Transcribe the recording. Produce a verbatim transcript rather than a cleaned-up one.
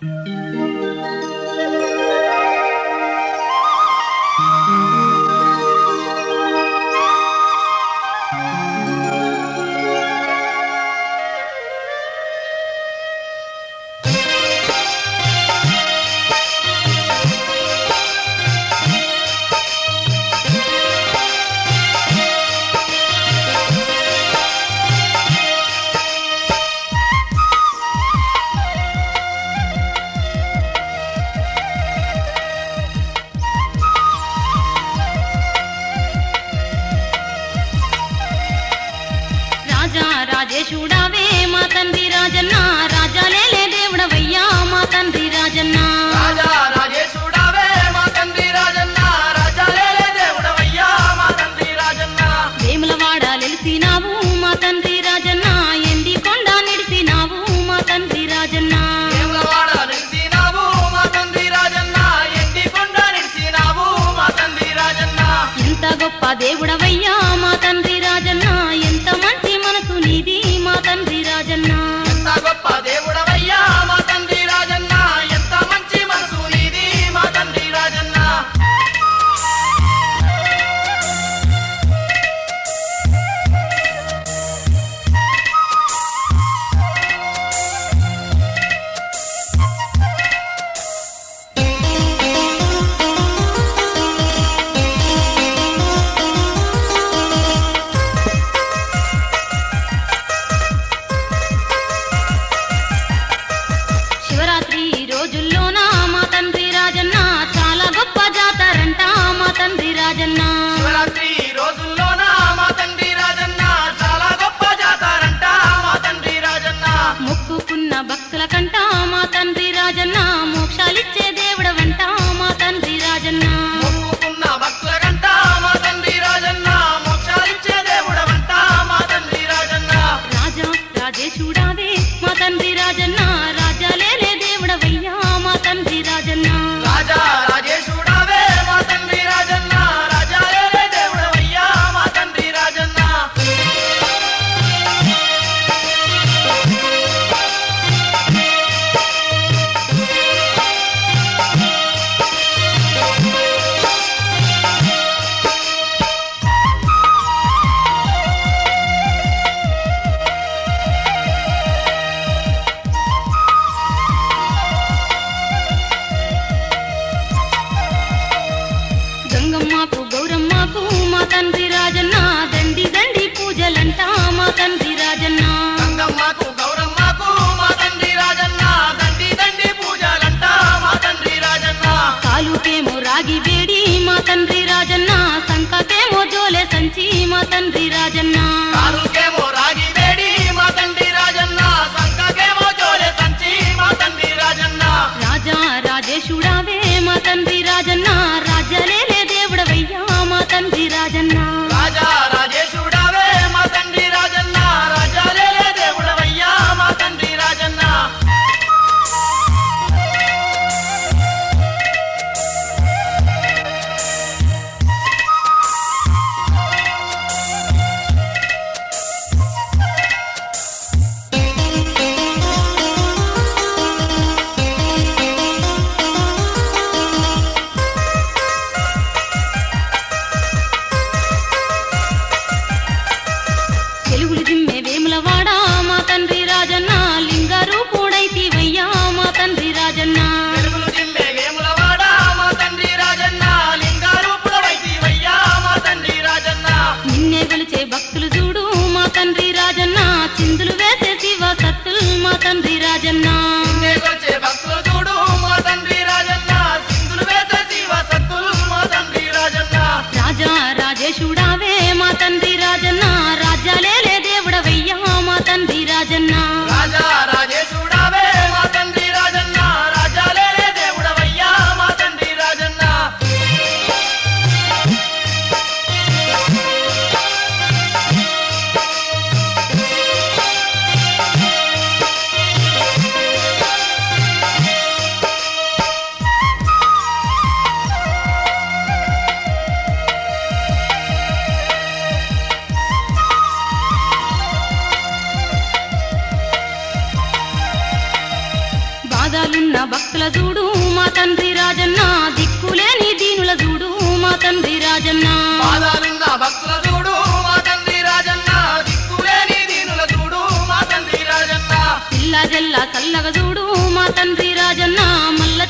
రాజేశుడావే మా తండ్రి రాజన్న రాజాలేలే దేవుడవయ్యా మా తండ్రి రాజన్న రాజా రాజేశుడావే మా తండ్రి రాజన్న రాజాలేలే దేవుడవయ్యా మా తండ్రి రాజన్న వేములవాడ వెలిసినావు మా తండ్రి రాజన్న ఎండి కొండ నిడిసినావు మా తండ్రి రాజన్న వేములవాడ నిలిసినావు మా తండ్రి రాజన్న ఎండి కొండ నిలిసినావు మా తండ్రి రాజన్న ఎంత గొప్ప దేవుడవయ్యా మా తండ్రి రాజన్న ఎంత మంచి మనసు నీది మా తండ్రి రాజన్న ఎంత గొప్ప దేవుడవయ్యా మా తండ్రి రాజన్న ఎంత మంచి మనసు నీది మా తండ్రి రాజన్న శివరాత్రి రోజుల్లోన మా తండ్రి రాజన్న చాలా గొప్ప జాతరంట మా తండ్రి రాజన్న శివరాత్రి రోజుల్లోన మా తండ్రి రాజన్న చాలా గొప్ప జాతరంట మా తండ్రి రాజన్న మొక్కుకున్న భక్తుల కంట మా తండ్రి రాజన్న మోక్షాలిచ్చే దేవుడవంట మా తండ్రి రాజన్న మొక్కుకున్న భక్తుల కంట మా తండ్రి రాజన్న మోక్షాలిచ్చే దేవుడవంట మా తండ్రి రాజన్న రాజా రాజేశుడావే మా తండ్రి రాజన్న రాజాలేలే దేవుడవయ్యా మా తండ్రి రాజన్న రాజా రాజేశుడావే మా తండ్రి రాజన్న రాజాలేలే దేవుడవయ్యా మా తండ్రి రాజన్న గంగమ్మకు గౌరమ్మకు మా తండ్రి రాజన్న దండి దండి పూజలంట మా తండ్రి రాజన్న గంగమ్మకు గౌరమ్మకు మా తండ్రి రాజన్న దండి దండి పూజలంట మా తండ్రి రాజన్న కాలుకేమో రాగి వేడి మా తండ్రి రాజన్న సంకకేమో జోలే సంచి మా తండ్రి రాజన్న కారుకేమో రాగి వేడి మా తండ్రి రాజన్న సంకకేమో జోలే సంచి మా తండ్రి రాజన్న రాజా రాజేశుడావే మా తండ్రి రాజన్న రాజాలేలే దేవుడవయ్యా మా తండ్రి రాజన్న రాజా రాజేశుడావే మా తండ్రి రాజన్న రాజాలేలే దేవుడవయ్యా మా తండ్రి రాజన్న భక్తుల చూడు మా తండ్రి రాజన్న దిక్కులేని దీనుల చూడు మా తండ్రి రాజన్న బాధలున్న భక్తుల చూడు మా తండ్రి రాజన్న దిక్కులేని దీనుల చూడు మా తండ్రి రాజన్న పిల్ల జల్ల చల్లగా చూడు మా తండ్రి రాజన్న మల్ల